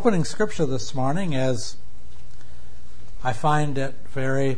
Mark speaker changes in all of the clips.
Speaker 1: opening scripture this morning is, I find it very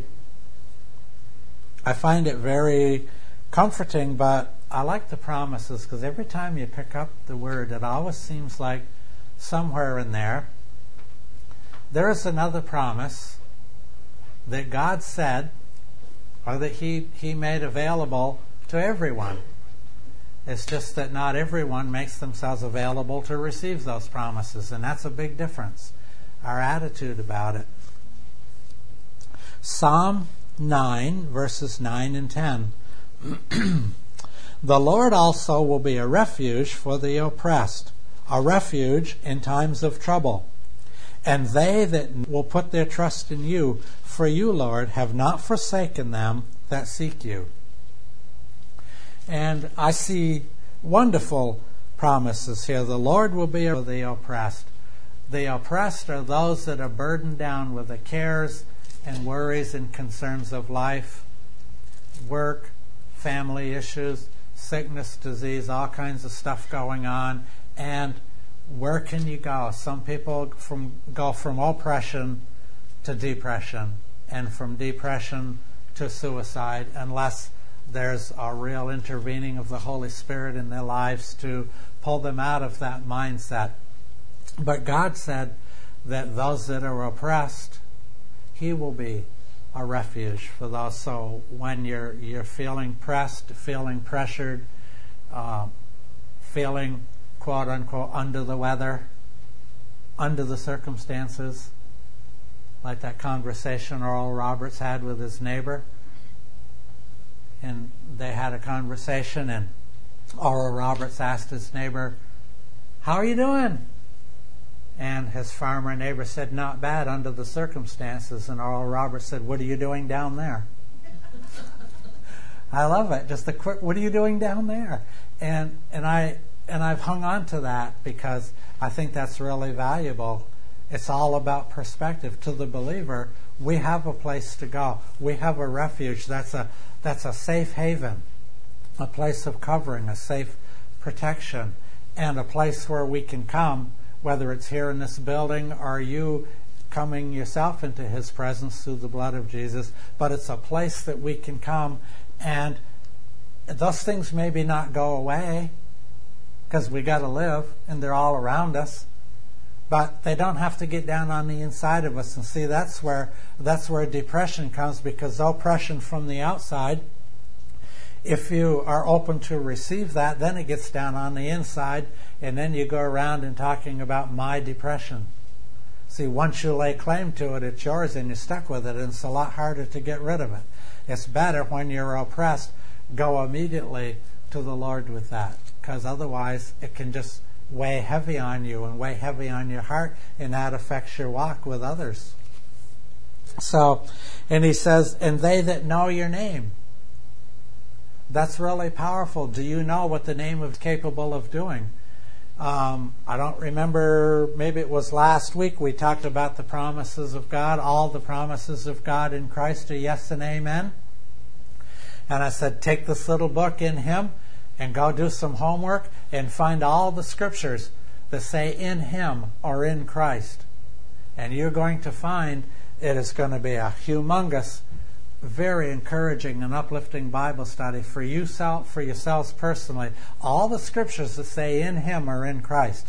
Speaker 1: comforting, but I like the promises because every time you pick up the word, it always seems like somewhere in there is another promise that God said, or that He made available to everyone. It's just that not everyone makes themselves available to receive those promises, and that's a big difference, our attitude about it. Psalm 9, verses 9 and 10. The Lord also will be a refuge for the oppressed, a refuge in times of trouble. And they that will put their trust in you, for you, Lord, have not forsaken them that seek you. And I see wonderful promises here. The Lord will be for the oppressed. The oppressed are those that are burdened down with the cares and worries and concerns of life, work, family issues, sickness, disease, all kinds of stuff going on. And where can you go? Some people go from oppression to depression, and from depression to suicide, unless there's a real intervening of the Holy Spirit in their lives to pull them out of that mindset. But God said that those that are oppressed, He will be a refuge for those. So when you're feeling pressed, feeling pressured, feeling quote unquote under the weather, under the circumstances, like that conversation Oral Roberts had with his neighbor, and they had a conversation, and Oral Roberts asked his neighbor, "How are you doing?" And his farmer neighbor said, "Not bad under the circumstances." And Oral Roberts said, "What are you doing down there?" I love it. Just a quick, "What are you doing down there?" And I've hung on to that because I think that's really valuable. It's all about perspective. To the believer, we have a place to go. We have a refuge. That's a safe haven, a place of covering, a safe protection, and a place where we can come, whether it's here in this building or you coming yourself into His presence through the blood of Jesus. But it's a place that we can come, and those things maybe not go away because we got to live, and they're all around us. But they don't have to get down on the inside of us. And see, that's where depression comes, because oppression from the outside, if you are open to receive that, then it gets down on the inside, and then you go around and talking about my depression. See, once you lay claim to it, it's yours, and you're stuck with it, and it's a lot harder to get rid of it. It's better when you're oppressed, go immediately to the Lord with that, because otherwise it can just weigh heavy on you and weigh heavy on your heart, and that affects your walk with others. So, and he says, and they that know your name. That's really powerful. Do you know what the name is capable of doing? I don't remember, maybe it was last week we talked about the promises of God. All the promises of God in Christ are yes and amen. And I said, take this little book in Him and go do some homework and find all the scriptures that say in Him or in Christ. And you're going to find it is going to be a humongous, very encouraging and uplifting Bible study for yourselves personally. All the scriptures that say in Him or in Christ.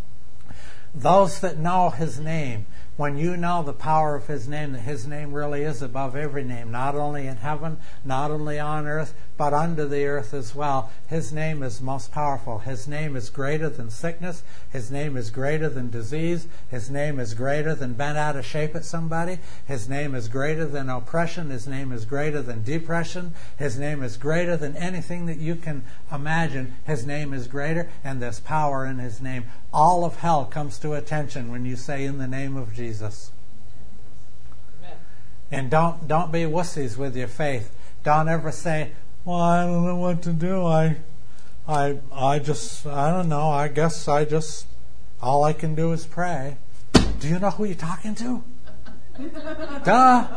Speaker 1: Those that know His name, when you know the power of His name, that His name really is above every name, not only in heaven, not only on earth, but under the earth as well. His name is most powerful. His name is greater than sickness. His name is greater than disease. His name is greater than bent out of shape at somebody. His name is greater than oppression. His name is greater than depression. His name is greater than anything that you can imagine. His name is greater, and there's power in His name. All of hell comes to attention when you say in the name of Jesus. Amen. And don't be wussies with your faith. Don't ever say, "Well, I don't know what to do. I don't know. I guess all I can do is pray." Do you know who you're talking to? Duh.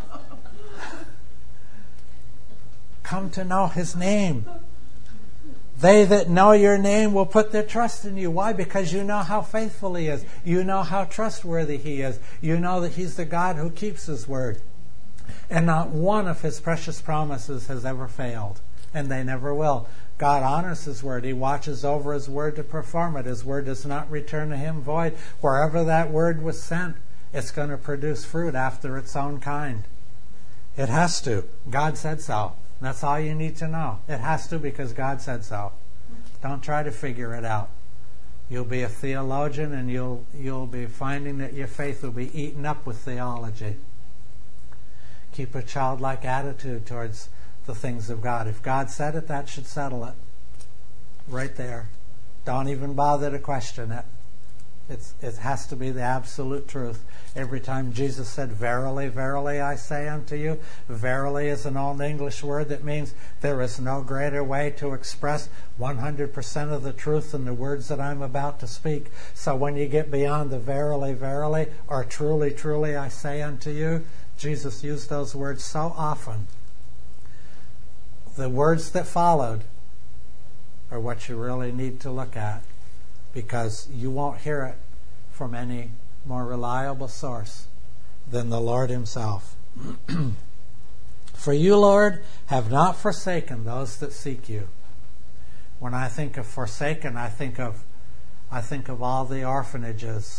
Speaker 1: Come to know His name. They that know your name will put their trust in you. Why? Because you know how faithful he is. You know how trustworthy he is. You know that he's the God who keeps his word. And not one of his precious promises has ever failed. And they never will. God honors his word. He watches over his word to perform it. His word does not return to him void. Wherever that word was sent, it's going to produce fruit after its own kind. It has to. God said so. That's all you need to know. It has to, because God said so. Don't try to figure it out. You'll be a theologian, and you'll be finding that your faith will be eaten up with theology. Keep a childlike attitude towards the things of God. If God said it, that should settle it. Right there. Don't even bother to question it. It has to be the absolute truth. Every time Jesus said, "Verily, verily, I say unto you," verily is an old English word that means there is no greater way to express 100% of the truth than the words that I'm about to speak. So when you get beyond the verily, verily, or truly, truly, I say unto you, Jesus used those words so often. The words that followed are what you really need to look at, because you won't hear it from any more reliable source than the Lord himself. For you, Lord, have not forsaken those that seek you. When I think of forsaken, I think of all the orphanages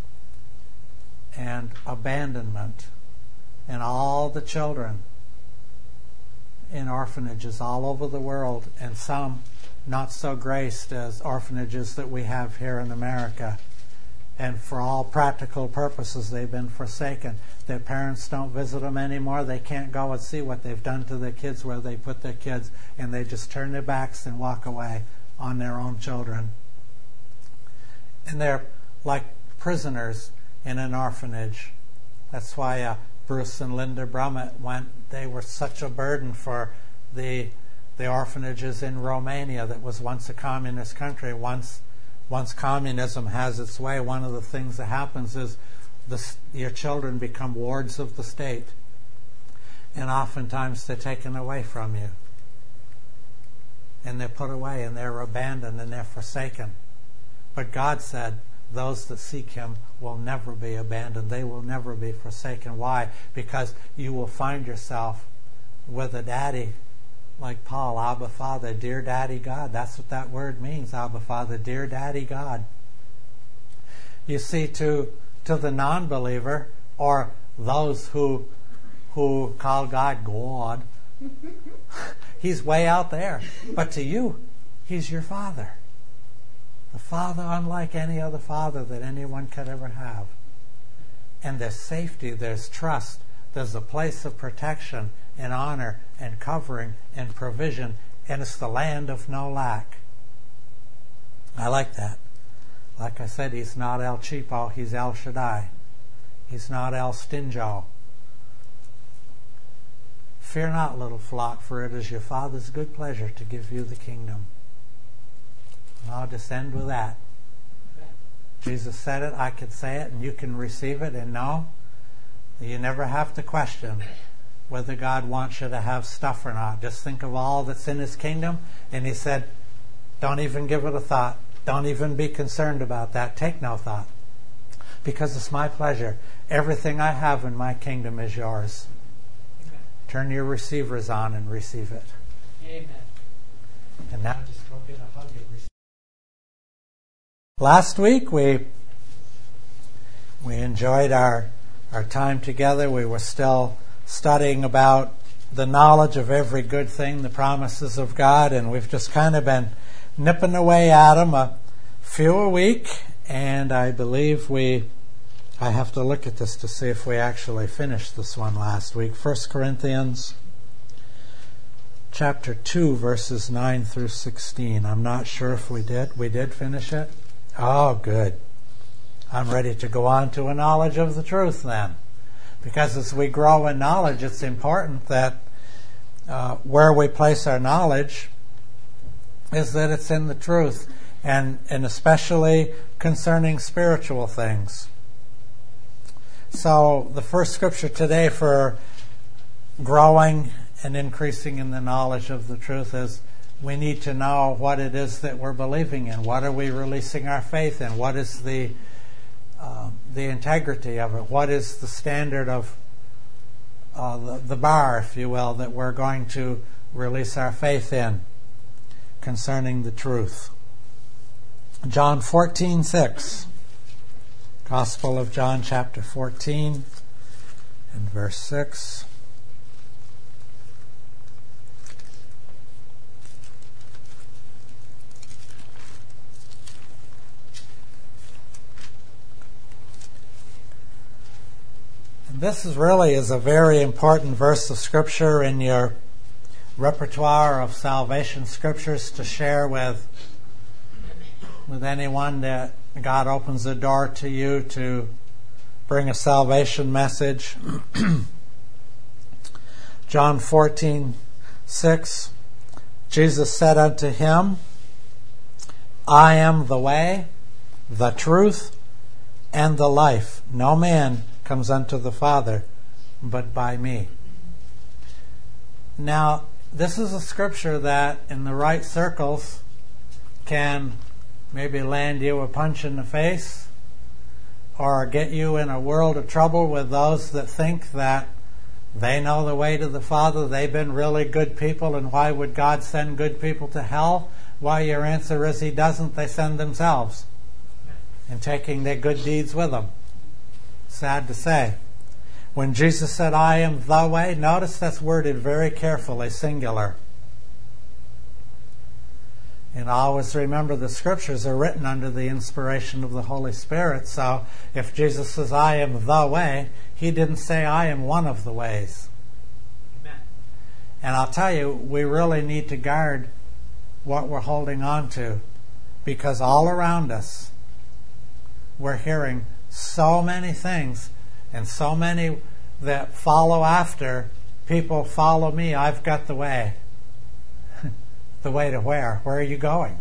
Speaker 1: and abandonment and all the children in orphanages all over the world, and some not so graced as orphanages that we have here in America. And for all practical purposes, they've been forsaken. Their parents don't visit them anymore. They can't go and see what they've done to their kids, where they put their kids, and they just turn their backs and walk away on their own children. And they're like prisoners in an orphanage. That's why Bruce and Linda Brummett went. They were such a burden for the orphanages in Romania that was once a communist country. Once communism has its way, one of the things that happens is your children become wards of the state. And oftentimes they're taken away from you. And they're put away, and they're abandoned, and they're forsaken. But God said, those that seek him will never be abandoned. They will never be forsaken. Why? Because you will find yourself with a daddy like Paul, Abba Father, dear Daddy God. That's what that word means, Abba Father, dear Daddy God. You see, to the non-believer, or those who call God God, he's way out there. But to you, he's your Father. The Father unlike any other Father that anyone could ever have. And there's safety, there's trust, there's a place of protection and honor and covering and provision, and it's the land of no lack. I like that. Like I said, he's not El Cheapo, he's El Shaddai. He's not El Stingo. Fear not, little flock, for it is your Father's good pleasure to give you the kingdom. And I'll just end with that. Jesus said it, I could say it, and you can receive it and know. You never have to question whether God wants you to have stuff or not. Just think of all that's in his kingdom, and he said, don't even give it a thought. Don't even be concerned about that. Take no thought. Because it's my pleasure. Everything I have in my kingdom is yours. Amen. Turn your receivers on and receive it.
Speaker 2: Amen.
Speaker 1: And now just go get a hug and receive it. Last week we enjoyed our time together. We were still studying about the knowledge of every good thing, the promises of God, and we've just kind of been nipping away at them, a few a week, and I believe I have to look at this to see if we actually finished this one last week. 1 Corinthians chapter 2, verses 9 through 16. I'm not sure if we did. We did finish it? Oh, good. I'm ready to go on to a knowledge of the truth then. Because as we grow in knowledge, it's important that where we place our knowledge is that it's in the truth, and especially concerning spiritual things. So the first scripture today for growing and increasing in the knowledge of the truth is we need to know what it is that we're believing in. What are we releasing our faith in? What is the integrity of it? What is the standard of the bar, if you will, that we're going to release our faith in concerning the truth? John 14:6. Gospel of John chapter 14 and verse 6. This is a very important verse of Scripture in your repertoire of salvation scriptures to share with anyone that God opens the door to you to bring a salvation message. John 14:6. Jesus said unto him, I am the way, the truth, and the life. No man comes unto the Father but by me. Now, this is a scripture that in the right circles can maybe land you a punch in the face or get you in a world of trouble with those that think that they know the way to the Father. They've been really good people, and why would God send good people to hell? Why, your answer is He doesn't. They send themselves and taking their good deeds with them. Sad to say. When Jesus said, I am the way, notice that's worded very carefully, singular. And always remember the scriptures are written under the inspiration of the Holy Spirit. So if Jesus says, I am the way, He didn't say, I am one of the ways. Amen. And I'll tell you, we really need to guard what we're holding on to, because all around us we're hearing so many things, and so many that follow after people follow me. I've got the way. The way to where? Where are you going?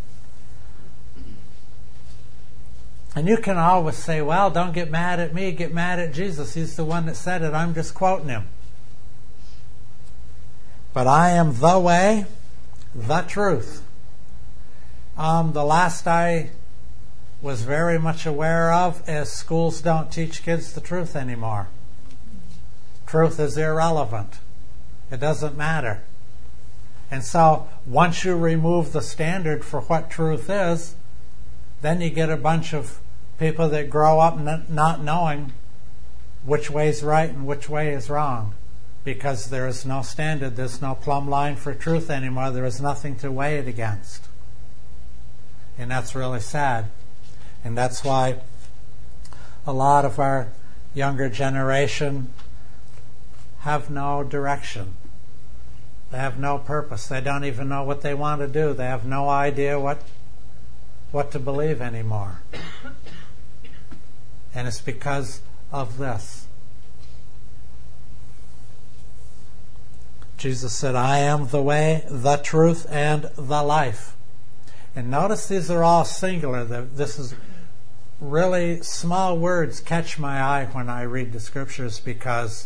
Speaker 1: And you can always say, well, don't get mad at me, get mad at Jesus. He's the one that said it. I'm just quoting Him. But I am the way, the truth. The last I was very much aware of is schools don't teach kids the truth anymore. Truth is irrelevant. It doesn't matter. And so once you remove the standard for what truth is, then you get a bunch of people that grow up not knowing which way is right and which way is wrong, because there is no standard, there's no plumb line for truth anymore. There is nothing to weigh it against. And that's really sad. And that's why a lot of our younger generation have no direction. They have no purpose. They don't even know what they want to do. They have no idea what to believe anymore. And it's because of this. Jesus said, I am the way, the truth, and the life. And notice these are all singular. This is really small words catch my eye when I read the scriptures, because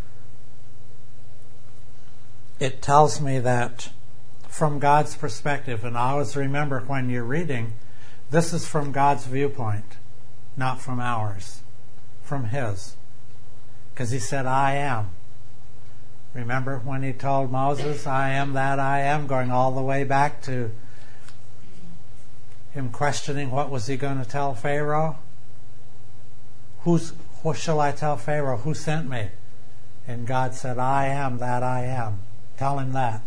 Speaker 1: it tells me that from God's perspective, and always remember when you're reading, this is from God's viewpoint, not from ours, from His. Because He said, I am. Remember when He told Moses, I am that I am, going all the way back to him questioning what was he going to tell Pharaoh? What shall I tell Pharaoh? Who sent me? And God said, I am that I am. Tell him that.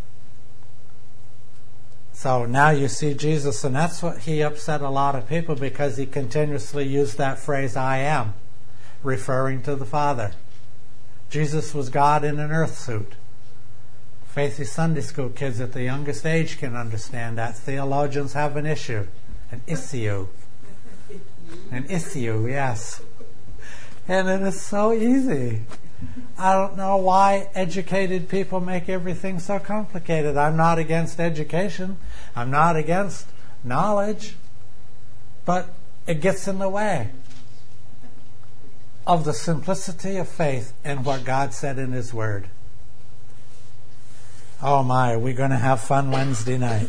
Speaker 1: So now you see Jesus, and that's what He upset a lot of people, because He continuously used that phrase, I am, referring to the Father. Jesus was God in an earth suit. Faithy Sunday school kids at the youngest age can understand that. Theologians have an issue. An issue. An issue, yes. And it is so easy. I don't know why educated people make everything so complicated. I'm not against education. I'm not against knowledge. But it gets in the way of the simplicity of faith and what God said in His Word. Oh my, we're going to have fun Wednesday night.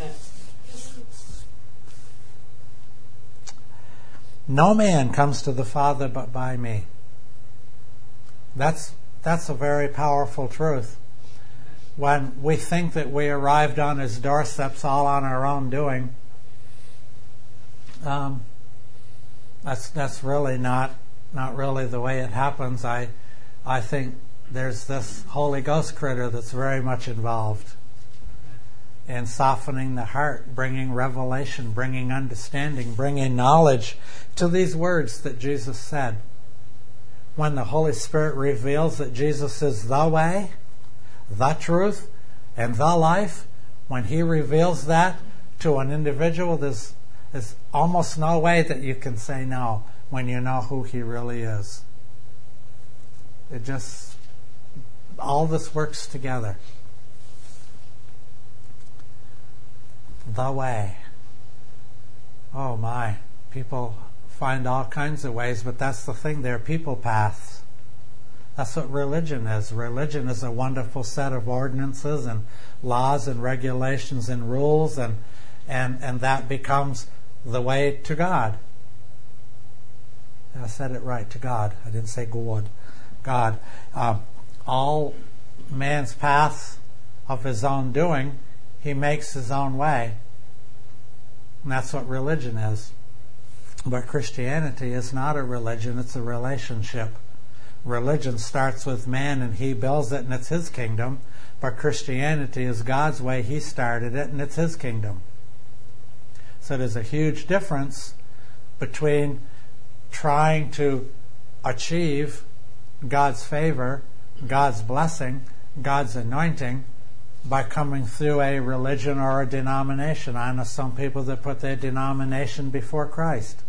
Speaker 1: No man comes to the Father but by me. That's a very powerful truth. When we think that we arrived on His doorsteps all on our own doing, that's really not really the way it happens. I think there's this Holy Ghost critter that's very much involved in softening the heart, bringing revelation, bringing understanding, bringing knowledge to these words that Jesus said. When the Holy Spirit reveals that Jesus is the way, the truth, and the life, when He reveals that to an individual, there's almost no way that you can say no when you know who He really is. It just, all this works together. The way. Oh my, people find all kinds of ways, but that's the thing, they're people paths. That's what religion is. Religion is a wonderful set of ordinances and laws and regulations and rules, and that becomes the way to God. I said it right, to God. I didn't say God. God. All man's paths of his own doing, he makes his own way. And that's what religion is. But Christianity is not a religion, it's a relationship. Religion starts with man and he builds it and it's his kingdom. But Christianity is God's way. He started it and it's His kingdom. So there's a huge difference between trying to achieve God's favor, God's blessing, God's anointing by coming through a religion or a denomination. I know some people that put their denomination before Christ.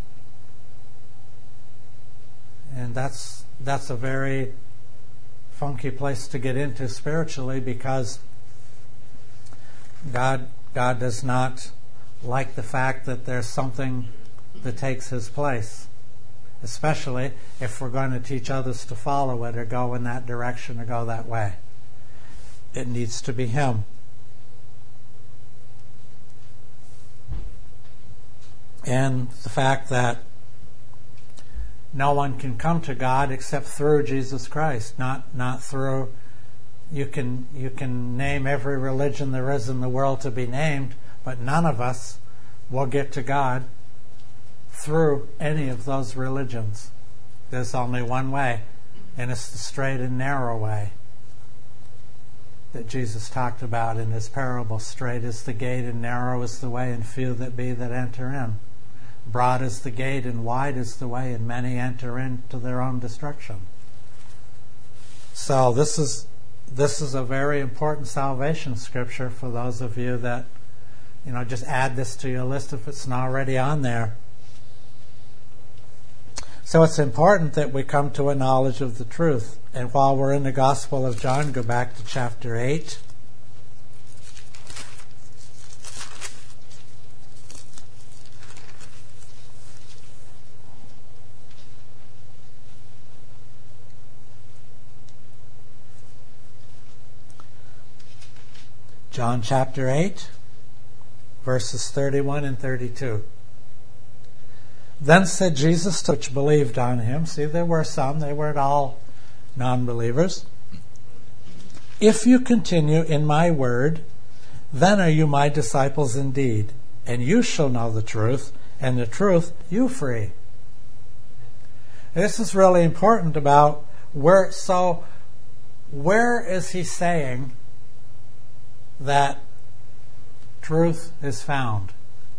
Speaker 1: And that's a very funky place to get into spiritually, because God does not like the fact that there's something that takes His place, especially if we're going to teach others to follow it or go in that direction or go that way. It needs to be Him. And the fact that no one can come to God except through Jesus Christ, not through. You can name every religion there is in the world to be named, but none of us will get to God through any of those religions. There's only one way, and it's the straight and narrow way that Jesus talked about in His parable. Straight is the gate and narrow is the way, and few that be that enter in. Broad is the gate and wide is the way, and many enter into their own destruction. So this is a very important salvation scripture for those of you that, just add this to your list if it's not already on there. So it's important that we come to a knowledge of the truth. And while we're in the Gospel of John, go back to chapter 8. John chapter 8, verses 31 and 32. Then said Jesus to which believed on Him, see, there were some, they weren't all non-believers, if you continue in my word, then are you my disciples indeed, and you shall know the truth, and the truth you free. This is really important about where is He saying that truth is found?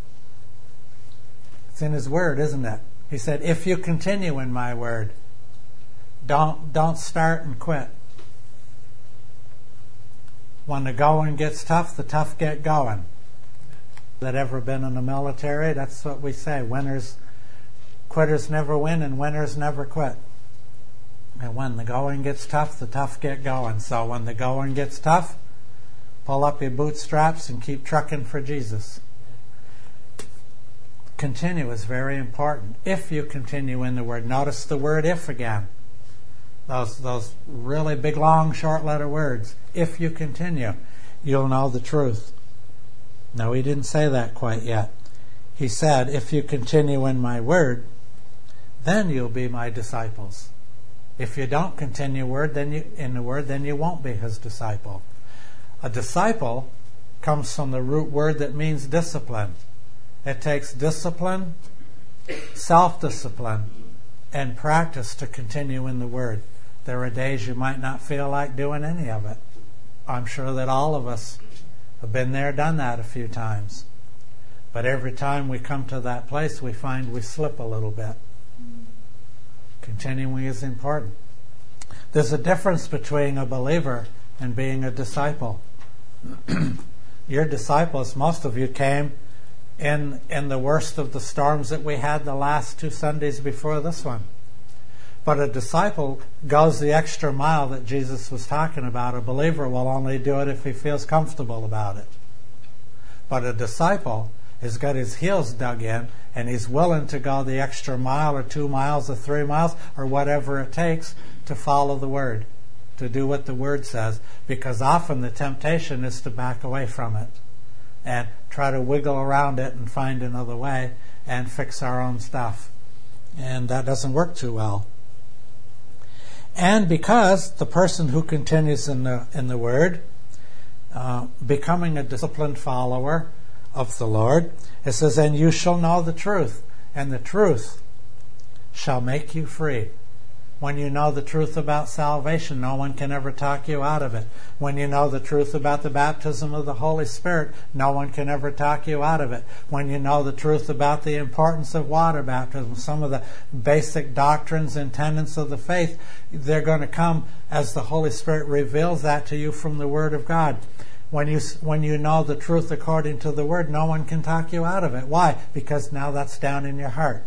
Speaker 1: It's in His word, isn't it? He said, if you continue in my word, don't start and quit. When the going gets tough, the tough get going. That ever been in the military? That's what we say. Quitters never win and winners never quit. And when the going gets tough, the tough get going. So when the going gets tough, pull up your bootstraps and keep trucking for Jesus. Continue is very important. If you continue in the word. Notice the word if again. Those really big, long, short letter words. If you continue. you'll know the truth. No, he didn't say that quite yet. He said, if you continue in my word, then you'll be my disciples. If you don't continue in the word, then you won't be his disciple. A disciple comes from the root word that means discipline. It takes discipline, self-discipline, and practice to continue in the word. There are days you might not feel like doing any of it. I'm sure that all of us have been there, done that a few times. But every time we come to that place, we find we slip a little bit. Continuing is important. There's a difference between a believer and being a disciple. Your disciples, most of you came in the worst of the storms that we had the last 2 Sundays before this one. But a disciple goes the extra mile that Jesus was talking about. A believer will only do it if he feels comfortable about it. But a disciple has got his heels dug in, and he's willing to go the extra mile or 2 miles or 3 miles or whatever it takes to follow the word, to do what the word says, because often the temptation is to back away from it and try to wiggle around it and find another way and fix our own stuff. And that doesn't work too well. And because the person who continues in the word, becoming a disciplined follower of the Lord, it says, and you shall know the truth, and the truth shall make you free. When you know the truth about salvation, no one can ever talk you out of it. When you know the truth about the baptism of the Holy Spirit, no one can ever talk you out of it. When you know the truth about the importance of water baptism, some of the basic doctrines and tenets of the faith, they're going to come as the Holy Spirit reveals that to you from the Word of God. When you know the truth according to the Word, no one can talk you out of it. Why? Because now that's down in your heart.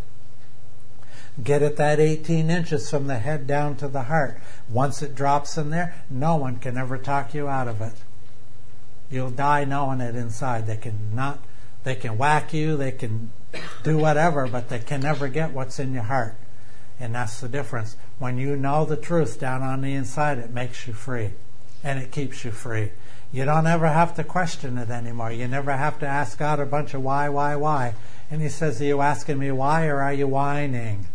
Speaker 1: Get it that 18 inches from the head down to the heart. Once it drops in there, no one can ever talk you out of it. You'll die knowing it inside. They can whack you, they can do whatever, but they can never get what's in your heart. And that's the difference. When you know the truth down on the inside, it makes you free. And it keeps you free. You don't ever have to question it anymore. You never have to ask God a bunch of why. And he says, are you asking me why, or are you whining?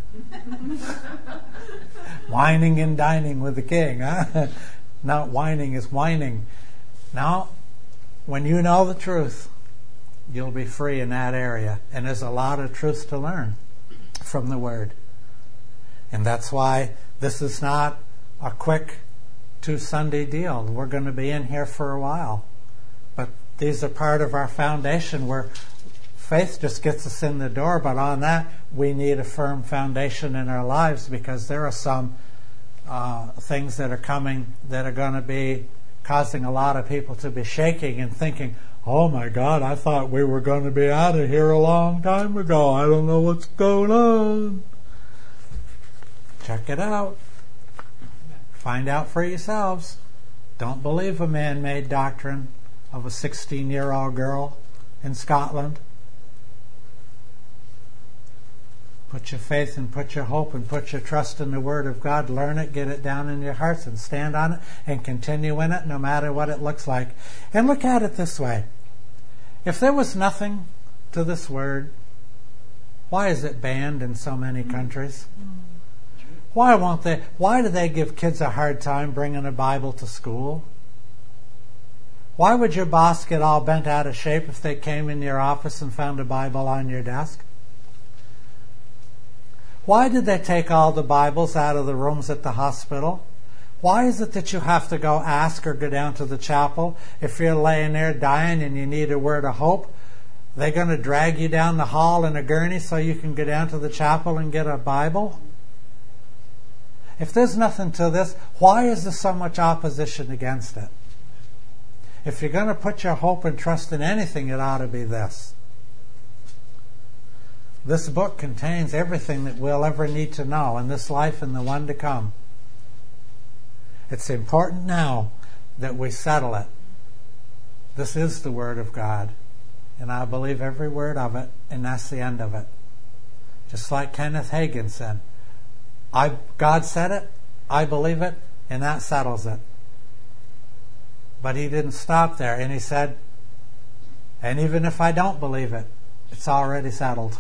Speaker 1: Whining and dining with the king, huh? Not whining is whining. Now, when you know the truth, you'll be free in that area. And there's a lot of truth to learn from the Word. And that's why this is not a quick 2 Sunday deal. We're going to be in here for a while. But these are part of our foundation where faith just gets us in the door, but on that we need a firm foundation in our lives, because there are some things that are coming that are going to be causing a lot of people to be shaking and thinking, oh my God, I thought we were going to be out of here a long time ago. I don't know what's going on. Check it out. Find out for yourselves. Don't believe a man-made doctrine of a 16-year-old girl in Scotland. Put your faith and put your hope and put your trust in the Word of God. Learn it, get it down in your hearts, and stand on it and continue in it no matter what it looks like. And look at it this way. If there was nothing to this Word, why is it banned in so many countries? Why do they give kids a hard time bringing a Bible to school? Why would your boss get all bent out of shape if they came in your office and found a Bible on your desk? Why did they take all the Bibles out of the rooms at the hospital? Why is it that you have to go ask or go down to the chapel if you're laying there dying and you need a word of hope? They're going to drag you down the hall in a gurney so you can go down to the chapel and get a Bible? If there's nothing to this, why is there so much opposition against it? If you're going to put your hope and trust in anything, it ought to be this. This book contains everything that we'll ever need to know in this life and the one to come. It's important now that we settle it. This is the Word of God, and I believe every word of it, and that's the end of it. Just like Kenneth Hagin said, God said it, I believe it, and that settles it. But he didn't stop there, and he said, and even if I don't believe it, it's already settled.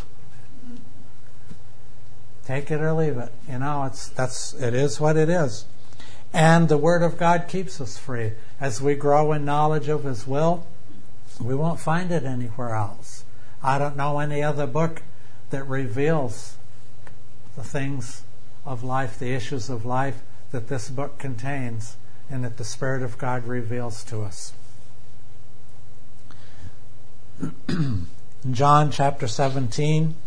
Speaker 1: Take it or leave it. You know, it is what it is. And the Word of God keeps us free. As we grow in knowledge of His will, we won't find it anywhere else. I don't know any other book that reveals the things of life, the issues of life that this book contains and that the Spirit of God reveals to us. John chapter 17.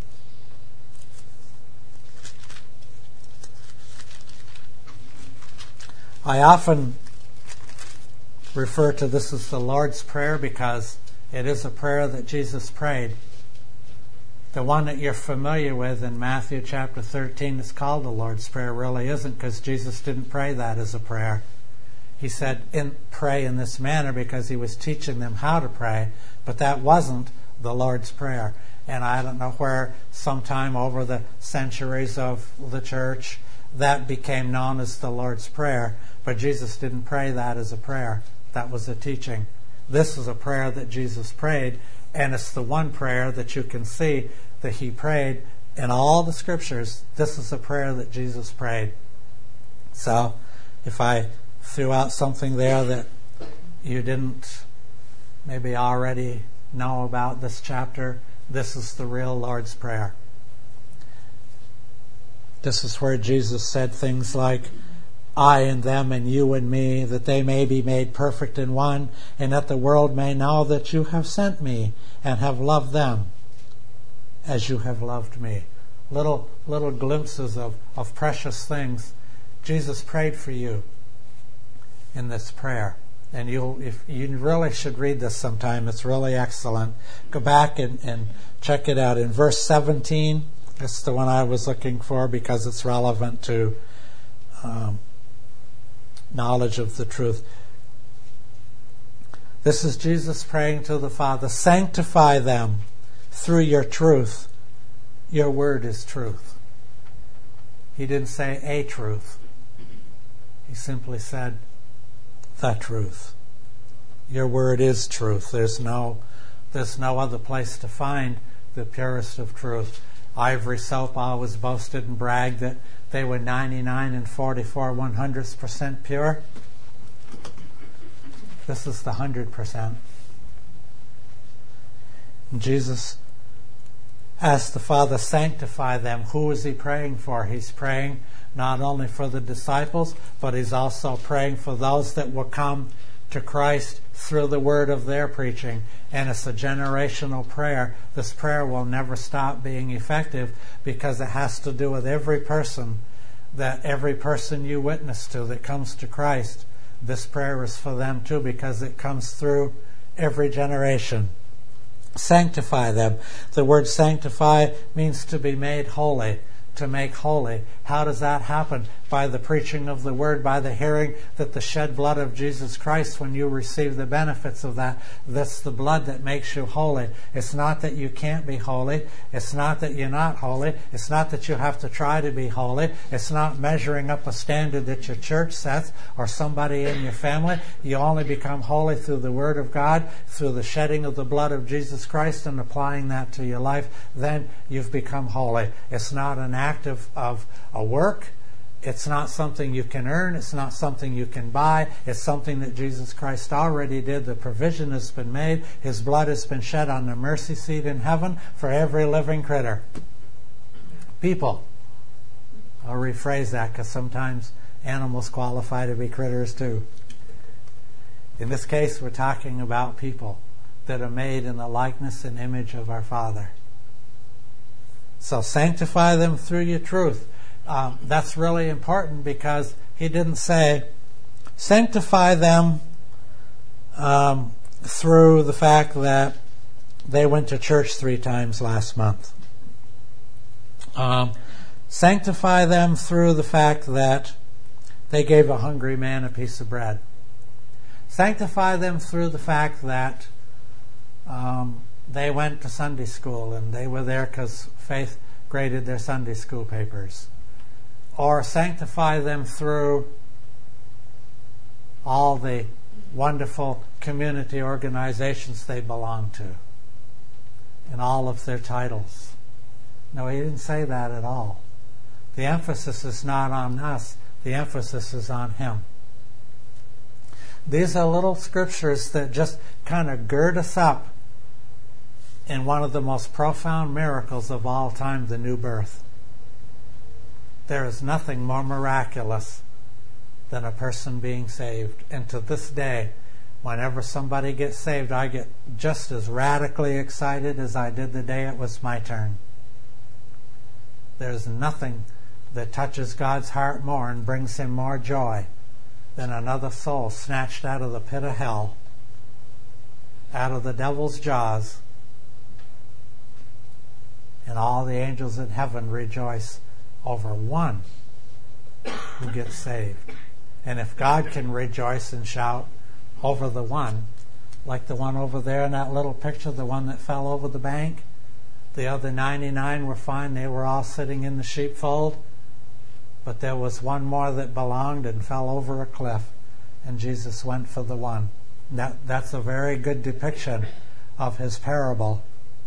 Speaker 1: I often refer to this as the Lord's Prayer because it is a prayer that Jesus prayed. The one that you're familiar with in Matthew chapter 13 is called the Lord's Prayer. Really isn't, because Jesus didn't pray that as a prayer. He said, pray in this manner, because he was teaching them how to pray, but that wasn't the Lord's Prayer. And I don't know where, sometime over the centuries of the church, that became known as the Lord's Prayer. But Jesus didn't pray that as a prayer. That was a teaching. This is a prayer that Jesus prayed, and it's the one prayer that you can see that he prayed in all the scriptures. This is a prayer that Jesus prayed. So, if I threw out something there that you didn't maybe already know about this chapter, this is the real Lord's Prayer. This is where Jesus said things like, I and them and you and me, that they may be made perfect in one, and that the world may know that you have sent me and have loved them as you have loved me. Little glimpses of precious things. Jesus prayed for you in this prayer. And you really should read this sometime. It's really excellent. Go back and check it out. In verse 17, that's the one I was looking for because it's relevant to knowledge of the truth. This is Jesus praying to the Father. Sanctify them through your truth. Your word is truth. He didn't say a truth. He simply said the truth. Your word is truth. There's no other place to find the purest of truth. Ivory Soap always boasted and bragged that they were 99 and 44 100% pure. This is the 100%. And Jesus asked the Father, sanctify them. Who is he praying for? He's praying not only for the disciples, but he's also praying for those that will come to Christ through the word of their preaching. And it's a generational prayer. This prayer will never stop being effective because it has to do with every person you witness to that comes to Christ. This prayer is for them too because it comes through every generation. Sanctify them. The word sanctify means to be made holy, to make holy. How does that happen? By the preaching of the word, by the hearing that the shed blood of Jesus Christ, when you receive the benefits of that, that's the blood that makes you holy. It's not that you can't be holy. It's not that you're not holy. It's not that you have to try to be holy. It's not measuring up a standard that your church sets or somebody in your family. You only become holy through the word of God, through the shedding of the blood of Jesus Christ and applying that to your life. Then you've become holy. It's not an act of a work. It's not something you can earn. It's not something you can buy. It's something that Jesus Christ already did. The provision has been made. His blood has been shed on the mercy seat in heaven for every living critter. People. I'll rephrase that because sometimes animals qualify to be critters too. In this case, we're talking about people that are made in the likeness and image of our Father. So sanctify them through your truth. That's really important because he didn't say sanctify them through the fact that they went to church 3 times last month. Sanctify them through the fact that they gave a hungry man a piece of bread. Sanctify them through the fact that they went to Sunday school and they were there because Faith graded their Sunday school papers. Or sanctify them through all the wonderful community organizations they belong to and all of their titles. No, he didn't say that at all. The emphasis is not on us. The emphasis is on him. These are little scriptures that just kind of gird us up in one of the most profound miracles of all time, the new birth. There is nothing more miraculous than a person being saved. And to this day, whenever somebody gets saved, I get just as radically excited as I did the day it was my turn. There's nothing that touches God's heart more and brings him more joy than another soul snatched out of the pit of hell, out of the devil's jaws, and all the angels in heaven rejoice over one who gets saved. And if God can rejoice and shout over the one, like the one over there in that little picture, the one that fell over the bank, the other 99 were fine, they were all sitting in the sheepfold, but there was one more that belonged and fell over a cliff, and Jesus went for the one. That's a very good depiction of his parable.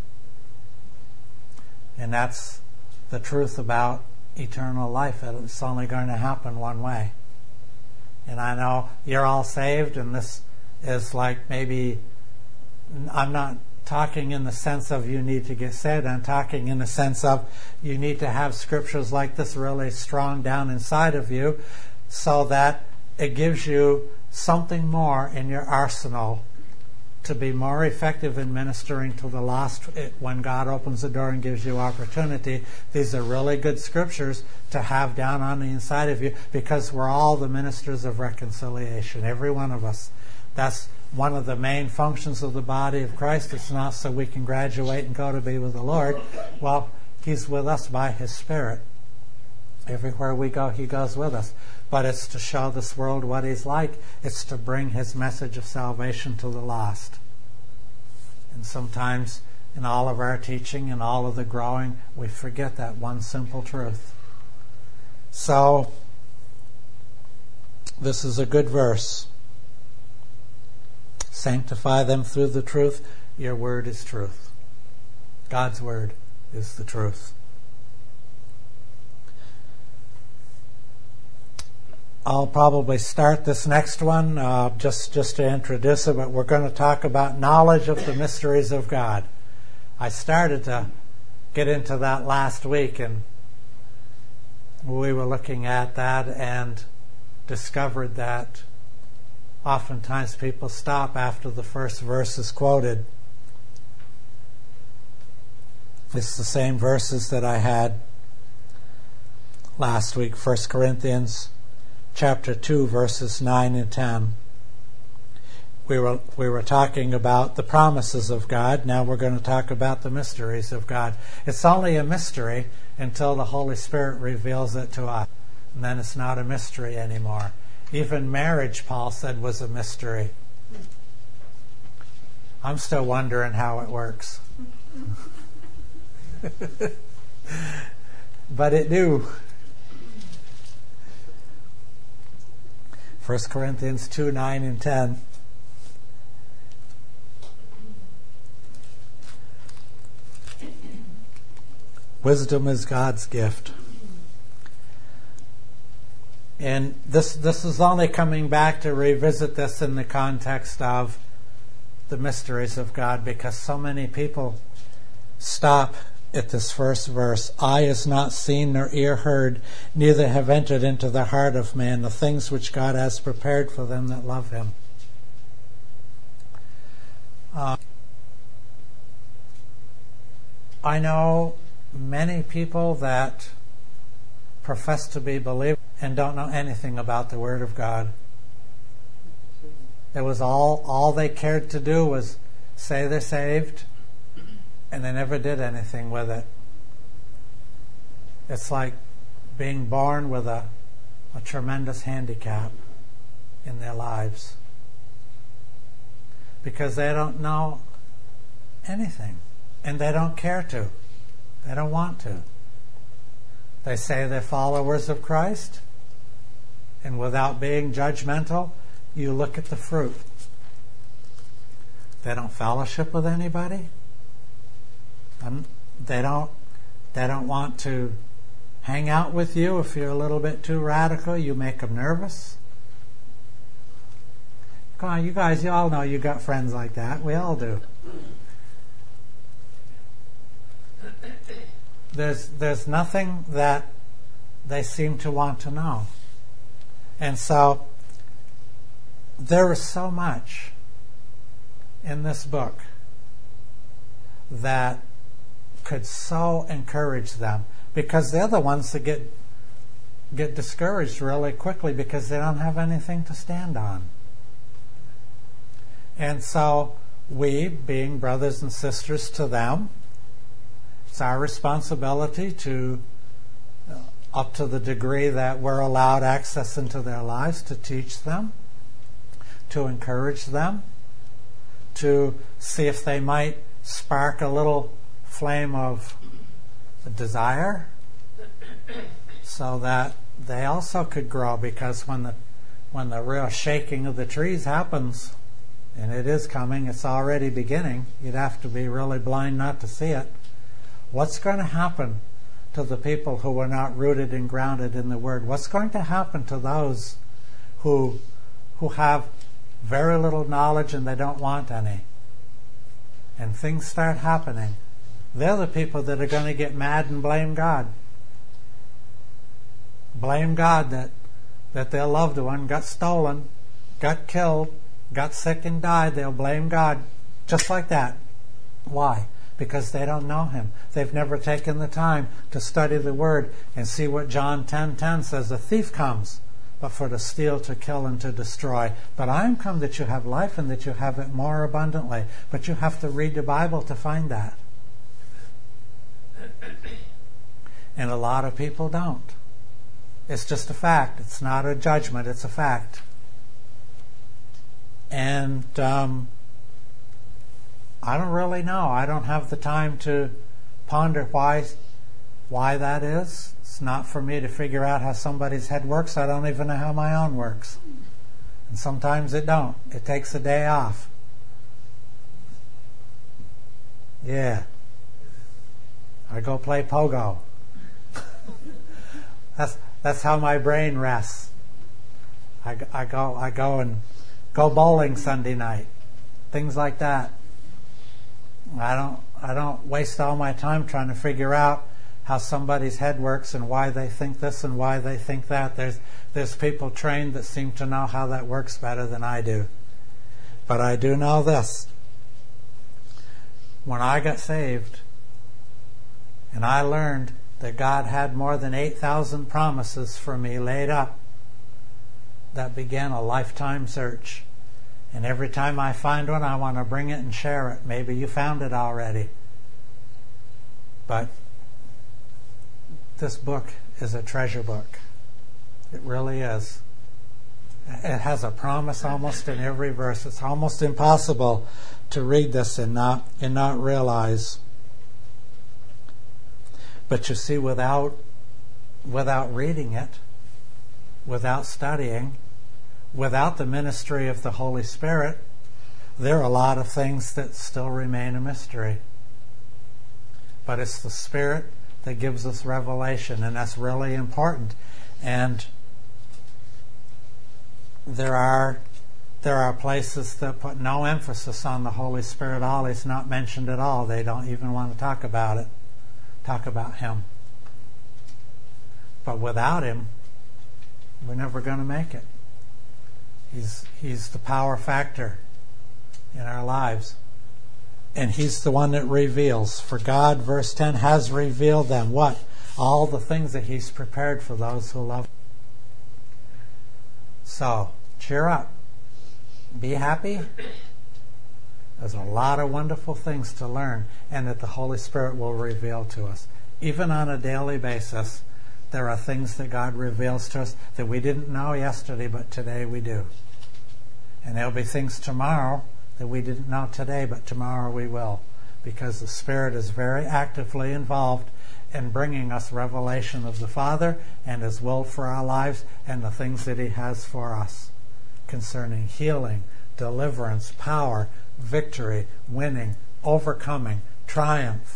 Speaker 1: And that's the truth about eternal life. It's only going to happen one way. And I know you're all saved, and this is like maybe, I'm not talking in the sense of you need to get saved. I'm talking in the sense of you need to have scriptures like this really strong down inside of you so that it gives you something more in your arsenal to be more effective in ministering to the lost when God opens the door and gives you opportunity. These are really good scriptures to have down on the inside of you, because we're all the ministers of reconciliation, every one of us. That's one of the main functions of the body of Christ. It's not so we can graduate and go to be with the Lord. Well, he's with us by his Spirit. Everywhere we go, he goes with us. But it's to show this world what he's like. It's to bring his message of salvation to the lost. And sometimes in all of our teaching and all of the growing, we forget that one simple truth. So, this is a good verse. Sanctify them through the truth. Your word is truth. God's word is the truth. I'll probably start this next one just to introduce it, but we're going to talk about knowledge of the mysteries of God. I started to get into that last week, and we were looking at that and discovered that oftentimes people stop after the first verse is quoted. It's the same verses that I had last week, 1 Corinthians chapter 2, verses 9 and 10. We were talking about the promises of God. Now we're going to talk about the mysteries of God. It's only a mystery until the Holy Spirit reveals it to us. And then it's not a mystery anymore. Even marriage, Paul said, was a mystery. I'm still wondering how it works. But it knew. 1 Corinthians 2, 9 and 10. Wisdom is God's gift. And this is only coming back to revisit this in the context of the mysteries of God, because so many people stop at this first verse. Eye has not seen nor ear heard, neither have entered into the heart of man the things which God has prepared for them that love him. I know many people that profess to be believers and don't know anything about the Word of God. It was all they cared to do was say they're saved, and they never did anything with it. It's like being born with a tremendous handicap in their lives, because they don't know anything, and they don't care to. They don't want to. They say they're followers of Christ, and without being judgmental, you look at the fruit. They don't fellowship with anybody. They don't want to hang out with you if you're a little bit too radical. You make them nervous. Come on, you guys, you all know you got friends like that. We all do. There's nothing that they seem to want to know. And so there is so much in this book that could so encourage them, because they're the ones that get discouraged really quickly because they don't have anything to stand on. And so we, being brothers and sisters to them, it's our responsibility to, up to the degree that we're allowed access into their lives, to teach them, to encourage them, to see if they might spark a little flame of desire so that they also could grow. Because when the real shaking of the trees happens, and it is coming, it's already beginning, you'd have to be really blind not to see it. What's going to happen to the people who are not rooted and grounded in the Word? What's going to happen to those who have very little knowledge and they don't want any? And things start happening. They're the people that are going to get mad and blame God. Blame God that their loved one got stolen, got killed, got sick and died. They'll blame God just like that. Why? Because they don't know Him. They've never taken the time to study the Word and see what John 10:10 says. The thief comes, but for to steal, to kill, and to destroy. But I am come that you have life and that you have it more abundantly. But you have to read the Bible to find that. And a lot of people don't. It's just a fact. It's not a judgment. It's a fact. And I don't really know. I don't have the time to ponder why that is. It's not for me to figure out how somebody's head works. I don't even know how my own works. And sometimes it don't. It takes a day off. Yeah. I go play pogo. That's how my brain rests. I go and go bowling Sunday night. Things like that. I don't waste all my time trying to figure out how somebody's head works and why they think this and why they think that. There's people trained that seem to know how that works better than I do. But I do know this. When I got saved and I learned that God had more than 8,000 promises for me laid up, that began a lifetime search. And every time I find one, I want to bring it and share it. Maybe you found it already. But this book is a treasure book. It really is. It has a promise almost in every verse. It's almost impossible to read this and not realize. But you see, without reading it, without studying, without the ministry of the Holy Spirit, there are a lot of things that still remain a mystery. But it's the Spirit that gives us revelation, and that's really important. And there are places that put no emphasis on the Holy Spirit at all. It's not mentioned at all. They don't even want to talk about it. Talk about Him. But without Him, we're never going to make it. He's the power factor in our lives. And He's the one that reveals. For God, verse 10, has revealed them. What? All the things that He's prepared for those who love Him. So, cheer up. Be happy. There's a lot of wonderful things to learn, and that the Holy Spirit will reveal to us. Even on a daily basis, there are things that God reveals to us that we didn't know yesterday, but today we do. And there'll be things tomorrow that we didn't know today, but tomorrow we will. Because the Spirit is very actively involved in bringing us revelation of the Father and His will for our lives and the things that He has for us concerning healing, deliverance, power, victory, winning, overcoming, triumph,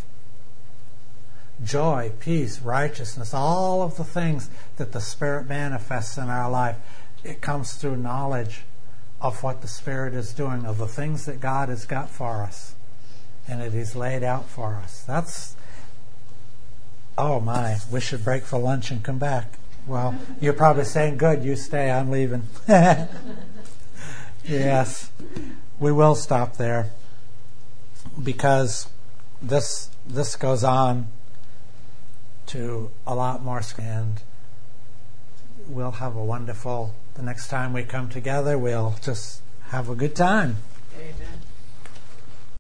Speaker 1: joy, peace, righteousness, all of the things that the Spirit manifests in our life. It comes through knowledge of what the Spirit is doing, of the things that God has got for us and that He's laid out for us. That's, oh my, we should break for lunch and come back. Well, you're probably saying, good, you stay, I'm leaving. Yes, we will stop there because this goes on to a lot more, and we'll have a wonderful, the next time we come together, we'll just have a good time.
Speaker 2: Amen.